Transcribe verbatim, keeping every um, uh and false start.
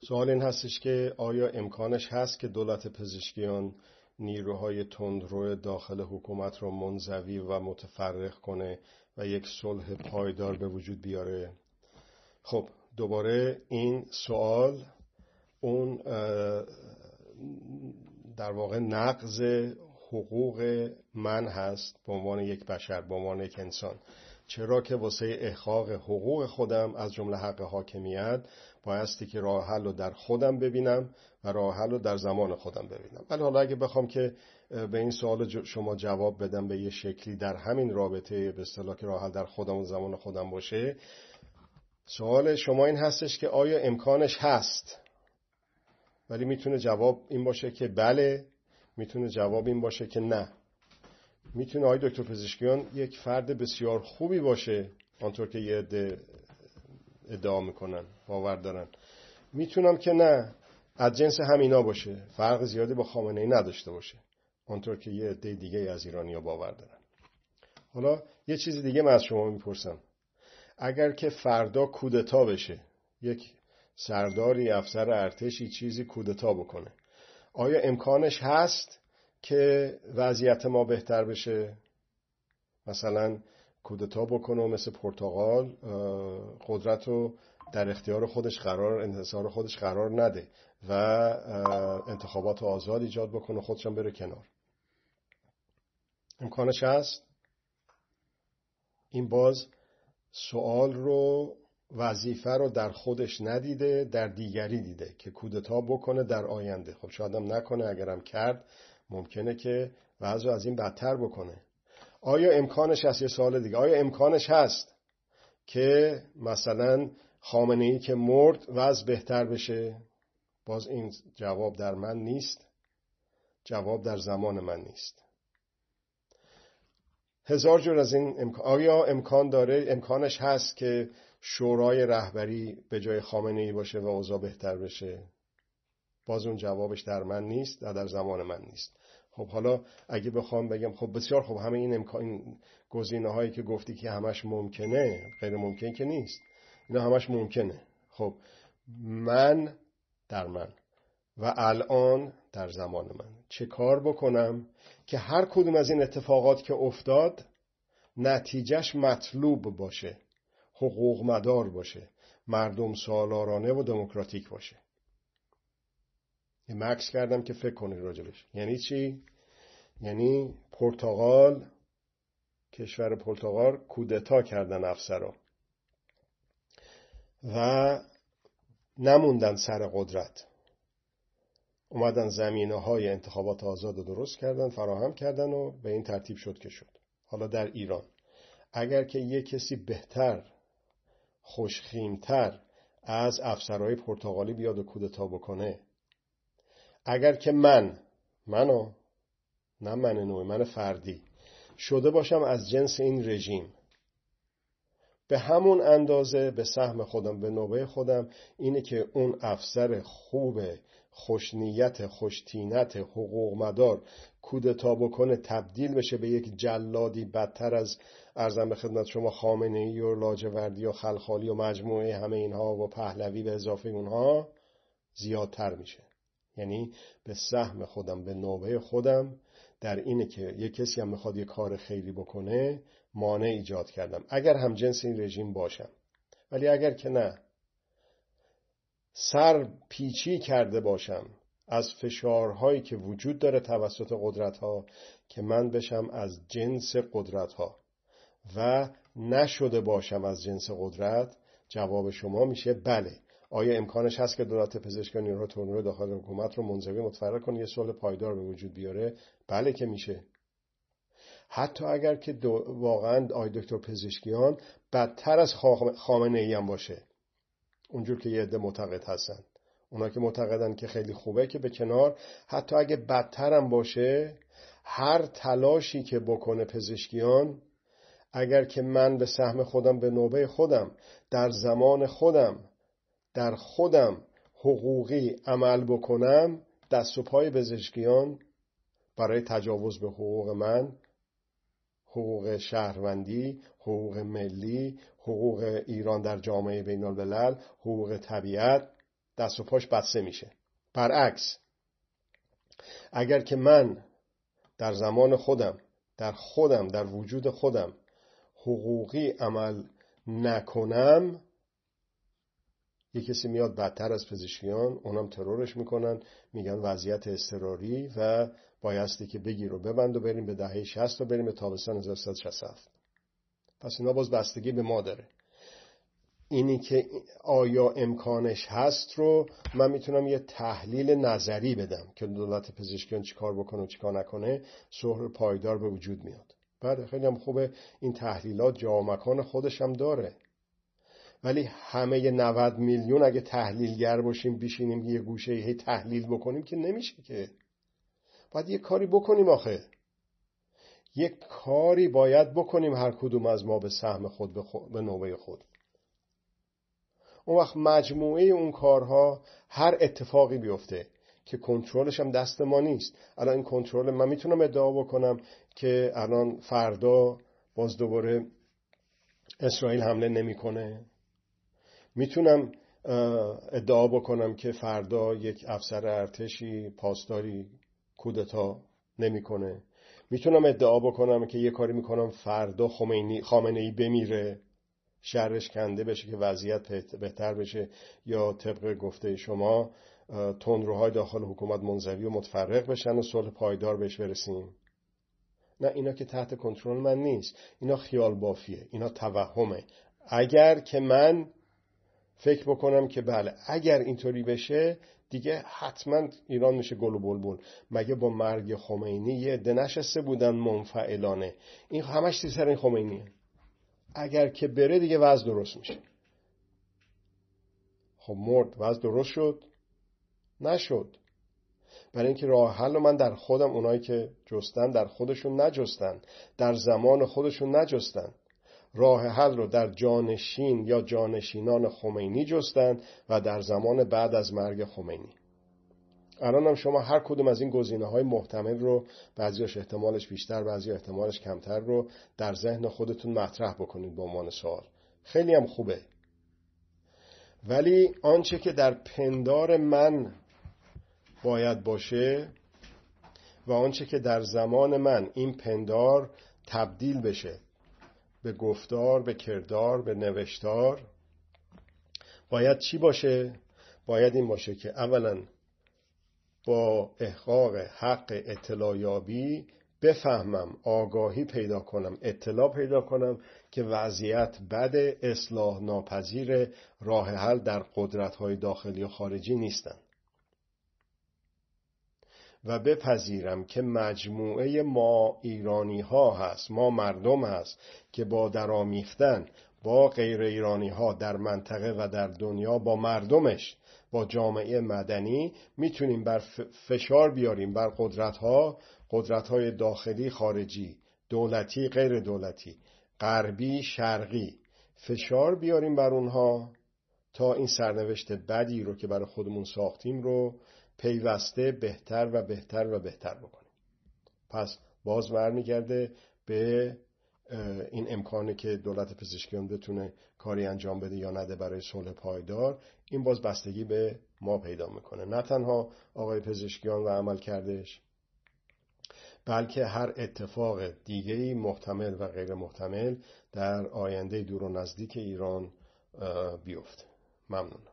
سوال این هستش که آیا امکانش هست که دولت پزشکیان نیروهای تندرو داخل حکومت رو منزوی و متفرق کنه و یک صلح پایدار به وجود بیاره؟ خب دوباره این سوال اون در واقع نقض حقوق من هست به عنوان یک بشر، به عنوان یک انسان. چرا که واسه احقاق حقوق خودم از جمله حق حاکمیت بایستی که راه حل رو در خودم ببینم و راه حل رو در زمان خودم ببینم. ولی حالا اگه بخوام که به این سوال شما جواب بدم به یه شکلی در همین رابطه به اصطلاح که راه حل در خودم و زمان خودم باشه، سوال شما این هستش که آیا امکانش هست؟ ولی میتونه جواب این باشه که بله، میتونه جواب این باشه که نه. میتونه آقای دکتر پزشکیان یک فرد بسیار خوبی باشه آنطور که یه عده ادعا میکنن، باور دارن. میتونم که نه، از جنس همینا باشه، فرق زیادی با خامنه‌ای نداشته باشه آنطور که یه عده دیگه از ایرانی‌ها باور دارن. حالا یه چیز دیگه من از شما میپرسم، اگر که فردا کودتا بشه، یک سرداری، افسر ارتشی چیزی کودتا بکنه، آیا امکانش هست که وضعیت ما بهتر بشه؟ مثلا کودتا بکنه و مثل پرتغال قدرت رو در اختیار خودش قرار انحصار خودش قرار نده و انتخابات آزاد ایجاد بکنه، خودش هم بره کنار. امکانش هست؟ این باز سوال رو، وظیفه رو در خودش ندیده، در دیگری دیده که کودتا بکنه در آینده. خب شاید هم نکنه، اگرم کرد ممکنه که وضع از این بدتر بکنه. آیا امکانش هست؟ یه سوال دیگه، آیا امکانش هست که مثلا خامنه‌ای که مرد وضع بهتر بشه؟ باز این جواب در من نیست، جواب در زمان من نیست. هزار جور از این امکان. آیا امکان داره، امکانش هست که شورای رهبری به جای خامنه‌ای باشه و اوضاع بهتر بشه؟ باز اون جوابش در من نیست و در زمان من نیست. خب حالا اگه بخوام بگم خب بسیار خب همه این امکان گزینه‌هایی که گفتی که همش ممکنه، غیر ممکن که نیست، اینا همش ممکنه. خب من در من و الان در زمان من چه کار بکنم که هر کدوم از این اتفاقات که افتاد نتیجهش مطلوب باشه، حقوق مدار باشه، مردم سالارانه و دموکراتیک باشه؟ یه مکس کردم که فکر کنید راجبش. یعنی چی؟ یعنی پرتغال، کشور پرتغال کودتا کردن افسرا و نموندن سر قدرت، اومدن زمینه های انتخابات آزاد رو درست کردن، فراهم کردن و به این ترتیب شد که شد. حالا در ایران اگر که یک کسی بهتر، خوشخیمتر از افسرهای پرتغالی بیاد و کودتا بکنه، اگر که من منو نه من نوعی، من فردی شده باشم از جنس این رژیم، به همون اندازه به سهم خودم، به نوبه خودم اینه که اون افسر خوب، خوشنیت، خوشتینت، حقوق مدار کودتا بکنه، تبدیل بشه به یک جلادی بدتر از ارزم به خدمت شما خامنه‌ای و لاجوردی و خلخالی و مجموعه همه اینها و پهلوی به اضافه اونها زیادتر میشه. یعنی به سهم خودم، به نوبه خودم در اینه که یک کسی هم میخواد یک کار خیری بکنه مانع ایجاد کردم، اگر هم جنس این رژیم باشم. ولی اگر که نه، سر پیچی کرده باشم از فشارهایی که وجود داره توسط قدرت‌ها که من بشم از جنس قدرت‌ها و نشده باشم از جنس قدرت، جواب شما میشه بله. آیا امکانش هست که دولت پزشکیان نیروهای تندرو داخل حکومت رو منزوی متفرق کنه، یه صلح پایدار به وجود بیاره؟ بله که میشه. حتی اگر که واقعا آقای دکتر پزشکیان بدتر از خامنه‌ای هم باشه، اونجور که یه عده معتقد هستن، اونا که معتقدن که خیلی خوبه که به کنار، حتی اگه بدتر هم باشه، هر تلاشی که بکنه پزشکیان، اگر که من به سهم خودم، به نوبه خودم، در زمان خودم، در خودم حقوقی عمل بکنم، دست و پای پزشکیان برای تجاوز به حقوق من، حقوق شهروندی، حقوق ملی، حقوق ایران در جامعه بین الملل، حقوق طبیعت، دست و پاش بسته میشه. برعکس اگر که من در زمان خودم در خودم در وجود خودم حقوقی عمل نکنم، یه کسی میاد بدتر از پزشکیان، اونم ترورش میکنن، میگن وضعیت اضطراری و بایستی که بگیر و ببند و بریم به دهه شصت و بریم به تابستان هزار و سیصد و شصت و هفت. پس اینا باز بستگی به ما داره. اینی که آیا امکانش هست رو من میتونم یه تحلیل نظری بدم که دولت پزشکیان چیکار بکنه و چیکار نکنه، صلح پایدار به وجود میاد. بعد خیلی هم خوبه این تحلیلات جا و مکان خودش هم داره، ولی همه نود میلیون اگه تحلیلگر باشیم بشینیم یه گوشه هی تحلیل بکنیم که نمیشه. که باید یه کاری بکنیم. آخه یه کاری باید بکنیم هر کدوم از ما به سهم خود به, خود، به نوبه خود. اون وقت مجموعه اون کارها هر اتفاقی بیفته که کنترلش هم دست ما نیست. الان این کنترل من میتونم ادعا بکنم که الان فردا باز دوباره اسرائیل حمله نمیکنه. میتونم ادعا بکنم که فردا یک افسر ارتشی پاسداری کودتا نمیکنه. میتونم ادعا بکنم که یه کاری میکنم فردا خمینی خامنه‌ای بمیره، شرش کنده بشه که وضعیت بهتر بشه، یا طبق گفته شما تندروهای داخل حکومت منزوی و متفرق بشن و صلح پایدار بهش برسیم. نه، اینا که تحت کنترل من نیست. اینا خیال بافیه، اینا توهمه. اگر که من فکر بکنم که بله اگر اینطوری بشه دیگه حتما ایران میشه گل و بلبل. مگه با مرگ خمینی یه عده نشسته بودن منفعلانه؟ این همش سر این خمینیه. اگر که بره دیگه وضع درست میشه. خب مرد، وضع درست شد؟ نشد. برای اینکه راه حل من در خودم، اونایی که جستن در خودشون نجستن، در زمان خودشون نجستن. راه حل رو در جانشین یا جانشینان خمینی جستن و در زمان بعد از مرگ خمینی. الان هم شما هر کدوم از این گزینه‌های محتمل رو، بعضیاش احتمالش بیشتر بعضی احتمالش کمتر رو در ذهن خودتون مطرح بکنید به عنوان سوال. خیلی هم خوبه. ولی آنچه که در پندار من باید باشه و آنچه که در زمان من این پندار تبدیل بشه به گفتار، به کردار، به نوشتار، باید چی باشه؟ باید این باشه که اولا با احقاق حق اطلاع یابی بفهمم، آگاهی پیدا کنم، اطلاع پیدا کنم که وضعیت بد، اصلاح ناپذیر، راه حل در قدرت‌های داخلی و خارجی نیستن و بپذیرم که مجموعه ما ایرانی ها هست، ما مردم هست که با درامیختن با غیر ایرانی ها در منطقه و در دنیا با مردمش، با جامعه مدنی میتونیم بر فشار بیاریم بر قدرت ها، قدرت های داخلی خارجی، دولتی غیر دولتی، غربی شرقی، فشار بیاریم بر اونها تا این سرنوشت بدی رو که برای خودمون ساختیم رو پیوسته بهتر و بهتر و بهتر بکنیم. پس باز برمیگرده به این امکانی که دولت پزشکیان بتونه کاری انجام بده یا نده برای صلح پایدار. این باز بستگی به ما پیدا میکنه، نه تنها آقای پزشکیان و عمل کردش، بلکه هر اتفاق دیگه‌ای محتمل و غیر محتمل در آینده دور و نزدیک ایران بیفته. ممنون.